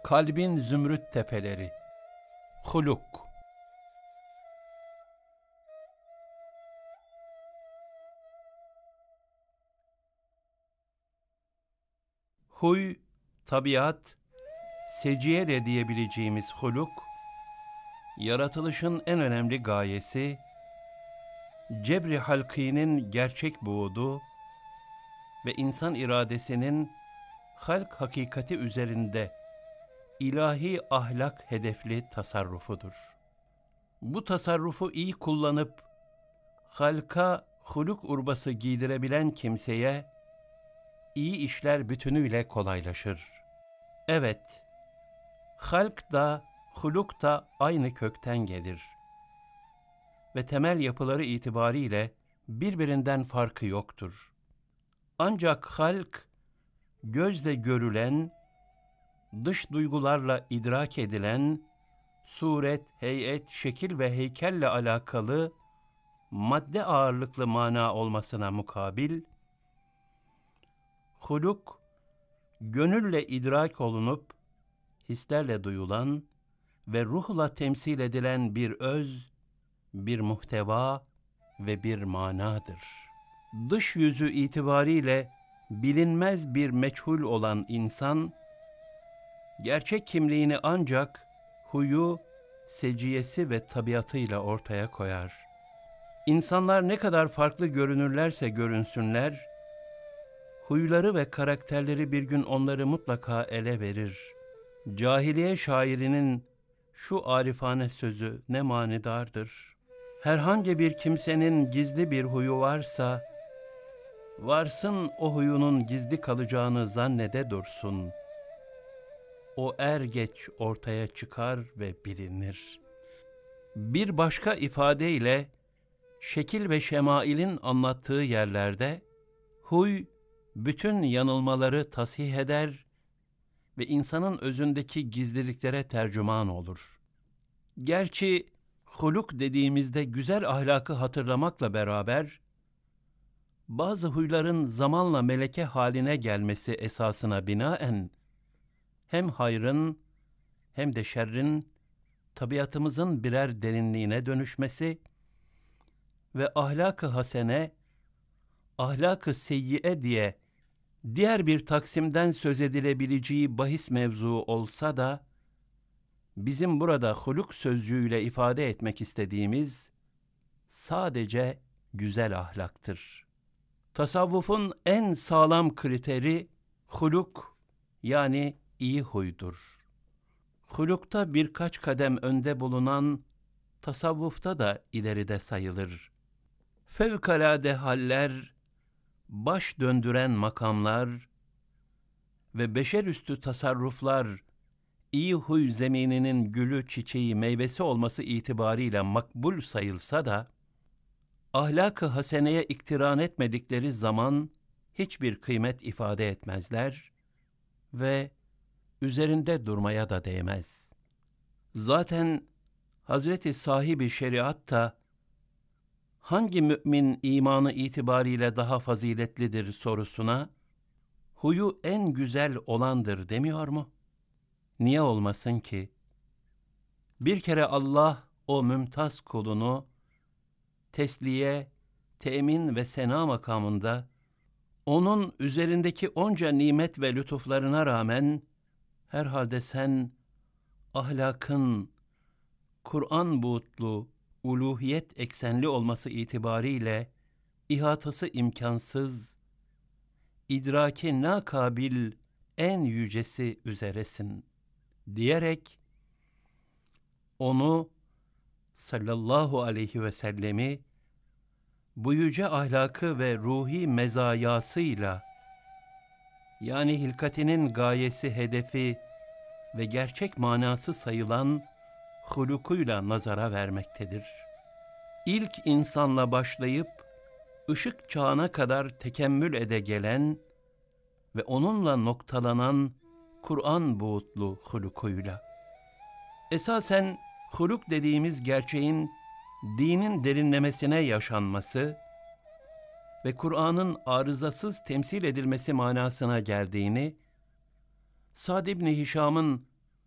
Kalbin zümrüt tepeleri. Huluk. Huy, tabiat, seciye de diyebileceğimiz huluk, yaratılışın en önemli gayesi, cebri halkînin gerçek buğdu ve insan iradesinin halk hakikati üzerinde ilahi ahlak hedefli tasarrufudur. Bu tasarrufu iyi kullanıp halka huluk urbası giydirebilen kimseye iyi işler bütünüyle kolaylaşır. Evet, halk da huluk da aynı kökten gelir ve temel yapıları itibariyle birbirinden farkı yoktur. Ancak halk, gözle görülen, dış duygularla idrak edilen, suret, heyet, şekil ve heykelle alakalı madde ağırlıklı mana olmasına mukabil, huluk, gönülle idrak olunup, hislerle duyulan ve ruhla temsil edilen bir öz, bir muhteva ve bir manadır. Dış yüzü itibariyle bilinmez bir meçhul olan insan, gerçek kimliğini ancak huyu, seciyesi ve tabiatıyla ortaya koyar. İnsanlar ne kadar farklı görünürlerse görünsünler, huyları ve karakterleri bir gün onları mutlaka ele verir. Cahiliye şairinin şu arifane sözü ne manidardır. Herhangi bir kimsenin gizli bir huyu varsa, varsın o huyunun gizli kalacağını zannede dursun. O er geç ortaya çıkar ve bilinir. Bir başka ifadeyle, şekil ve şemailin anlattığı yerlerde, huy, bütün yanılmaları tasih eder ve insanın özündeki gizliliklere tercüman olur. Gerçi huluk dediğimizde güzel ahlakı hatırlamakla beraber, bazı huyların zamanla meleke haline gelmesi esasına binaen, hem hayrın hem de şerrin tabiatımızın birer derinliğine dönüşmesi ve ahlak-ı hasene, ahlak-ı seyyiye diye diğer bir taksimden söz edilebileceği bahis mevzu olsa da, bizim burada huluk sözcüğüyle ifade etmek istediğimiz sadece güzel ahlaktır. Tasavvufun en sağlam kriteri huluk, yani iyi huydur. Hulukta birkaç kadem önde bulunan tasavvufta da ileride sayılır. Fevkalade haller, baş döndüren makamlar ve beşerüstü tasarruflar iyi huy zemininin gülü, çiçeği, meyvesi olması itibariyle makbul sayılsa da, ahlak-ı haseneye iktiran etmedikleri zaman hiçbir kıymet ifade etmezler ve üzerinde durmaya da değmez. Zaten Hazreti sahibi şeriat da, hangi mümin imanı itibariyle daha faziletlidir sorusuna, huyu en güzel olandır demiyor mu? Niye olmasın ki? Bir kere Allah o mümtaz kulunu tesliye, temin ve sena makamında onun üzerindeki onca nimet ve lütuflarına rağmen herhalde sen ahlakın Kur'an buğutlu, uluhiyet eksenli olması itibariyle ihatası imkansız, idraki nakabil en yücesi üzeresin diyerek onu sallallahu aleyhi ve sellemi bu yüce ahlakı ve ruhi mezayasıyla, yani hilkatinin gayesi, hedefi ve gerçek manası sayılan hulukuyla nazara vermektedir. İlk insanla başlayıp ışık çağına kadar tekemmül ede gelen ve onunla noktalanan Kur'an buğutlu hulukuyla. Esasen huluk dediğimiz gerçeğin dinin derinlemesine yaşanması ve Kur'an'ın arızasız temsil edilmesi manasına geldiğini, Sa'd ibn Hişam'ın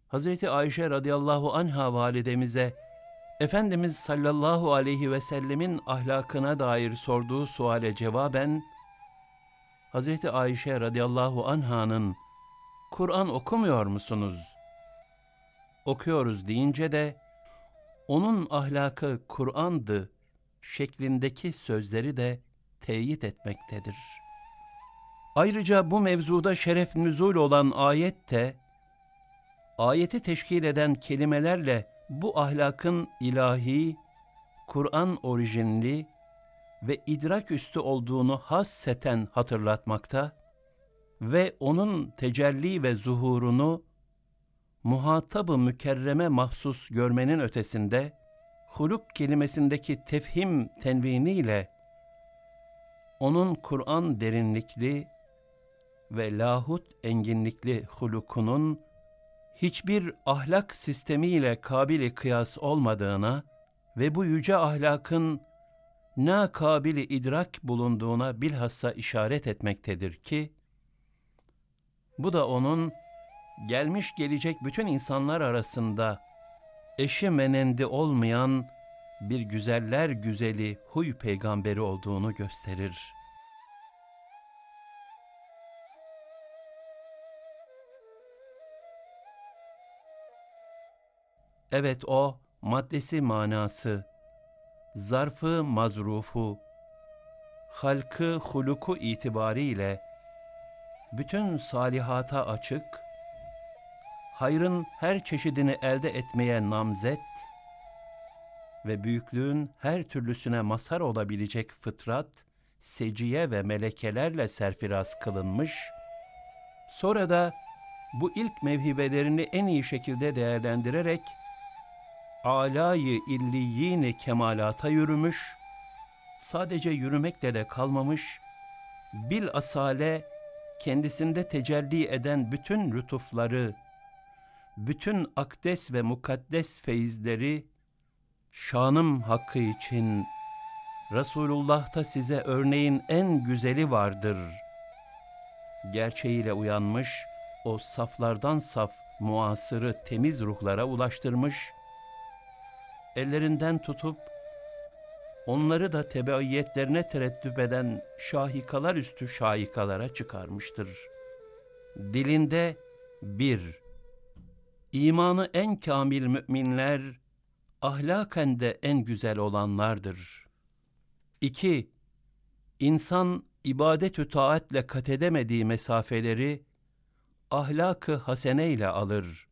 Hazreti Ayşe radıyallahu anha validemize Efendimiz sallallahu aleyhi ve sellemin ahlakına dair sorduğu suale cevaben, Hazreti Ayşe radıyallahu anha'nın "Kur'an okumuyor musunuz?" "Okuyoruz" deyince de onun ahlakı Kur'an'dı şeklindeki sözleri de teyit etmektedir. Ayrıca bu mevzuda şeref nüzul olan ayet de, ayeti teşkil eden kelimelerle bu ahlakın ilahi, Kur'an orijinli ve idrak üstü olduğunu hasseten hatırlatmakta ve onun tecelli ve zuhurunu muhatab-ı mükerreme mahsus görmenin ötesinde, huluk kelimesindeki tefhim tenviniyle onun Kur'an derinlikli ve lahut enginlikli hulukunun hiçbir ahlak sistemiyle kabili kıyas olmadığına ve bu yüce ahlakın na kabili idrak bulunduğuna bilhassa işaret etmektedir ki, bu da onun gelmiş gelecek bütün insanlar arasında eşi menendi olmayan bir güzeller güzeli huy peygamberi olduğunu gösterir. Evet, o maddesi manası, zarfı mazrufu, halkı huluku itibariyle bütün salihata açık, hayrın her çeşidini elde etmeye namzet ve büyüklüğün her türlüsüne mazhar olabilecek fıtrat, seciye ve melekelerle serfiraz kılınmış, sonra da bu ilk mevhibelerini en iyi şekilde değerlendirerek âlâ-yı illiyîn-i kemalata yürümüş, sadece yürümekle de kalmamış, bilasale kendisinde tecelli eden bütün lütufları, bütün akdes ve mukaddes feyizleri, şanım hakkı için Resulullah'ta size örneğin en güzeli vardır gerçeğiyle uyanmış, o saflardan saf muasırı temiz ruhlara ulaştırmış, ellerinden tutup onları da tebeiyetlerine tereddüt eden şahikalar üstü şahikalara çıkarmıştır. Dilinde bir, imanı en kamil müminler, ahlaken de en güzel olanlardır. 2. İnsan ibadet-ü taatle kat edemediği mesafeleri ahlak-ı hasene ile alır.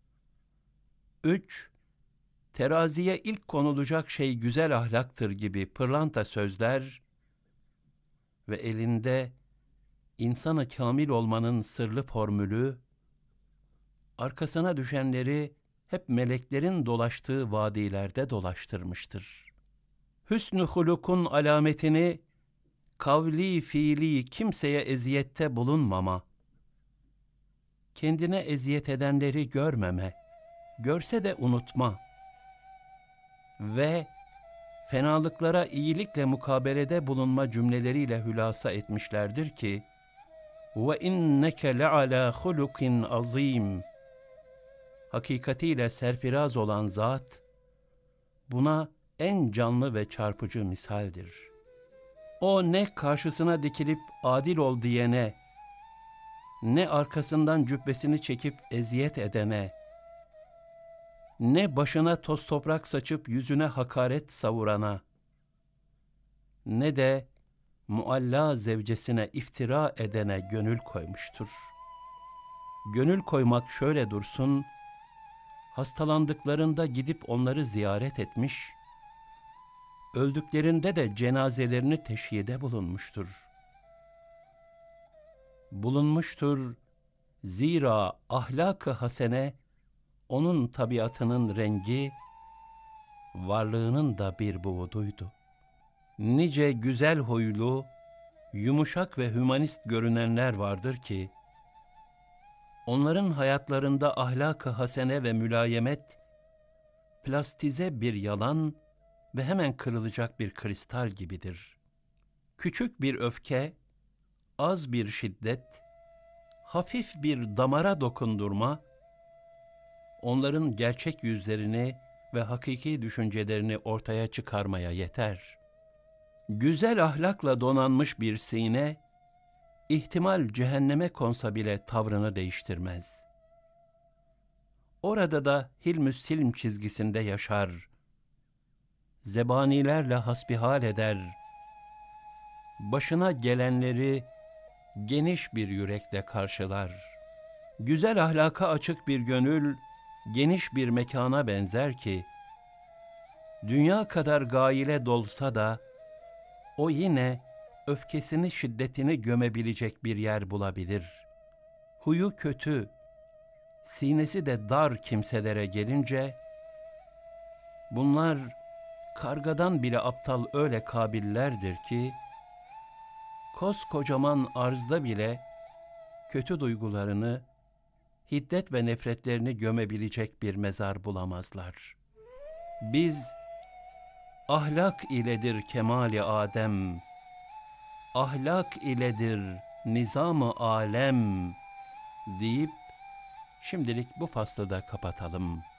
3. Teraziye ilk konulacak şey güzel ahlaktır gibi pırlanta sözler ve elinde insanı kamil olmanın sırlı formülü, arkasına düşenleri hep meleklerin dolaştığı vadilerde dolaştırmıştır. Hüsnü hulukun alametini, kavli fiili kimseye eziyette bulunmama, kendine eziyet edenleri görmeme, görse de unutma ve fenalıklara iyilikle mukabelede bulunma cümleleriyle hülasa etmişlerdir ki, وَاِنَّكَ لَعَلَى خُلُقٍ azim. Hakikatiyle serfiraz olan zat, buna en canlı ve çarpıcı misaldir. O ne karşısına dikilip adil ol diyene, ne arkasından cübbesini çekip eziyet edene, ne başına toz toprak saçıp yüzüne hakaret savurana, ne de mualla zevcesine iftira edene gönül koymuştur. Gönül koymak şöyle dursun, hastalandıklarında gidip onları ziyaret etmiş, öldüklerinde de cenazelerini teşhide bulunmuştur. Bulunmuştur, zira ahlak-ı hasene, onun tabiatının rengi, varlığının da bir buğduydu. Nice güzel huylu, yumuşak ve hümanist görünenler vardır ki, onların hayatlarında ahlak-ı hasene ve mülayemet, plastize bir yalan ve hemen kırılacak bir kristal gibidir. Küçük bir öfke, az bir şiddet, hafif bir damara dokundurma, onların gerçek yüzlerini ve hakiki düşüncelerini ortaya çıkarmaya yeter. Güzel ahlakla donanmış bir sine, ihtimal cehenneme konsa bile tavrını değiştirmez. Orada da hilm-ü silm çizgisinde yaşar, zebanilerle hasbihal eder, başına gelenleri geniş bir yürekle karşılar. Güzel ahlaka açık bir gönül, geniş bir mekana benzer ki, dünya kadar gaile dolsa da, o yine öfkesini, şiddetini gömebilecek bir yer bulabilir. Huyu kötü, sinesi de dar kimselere gelince, bunlar kargadan bile aptal öyle kabillerdir ki, koskocaman arzda bile kötü duygularını, hiddet ve nefretlerini gömebilecek bir mezar bulamazlar. Biz, ahlak iledir kemali Adem, ahlak iledir nizam-ı alem deyip, şimdilik bu faslı da kapatalım.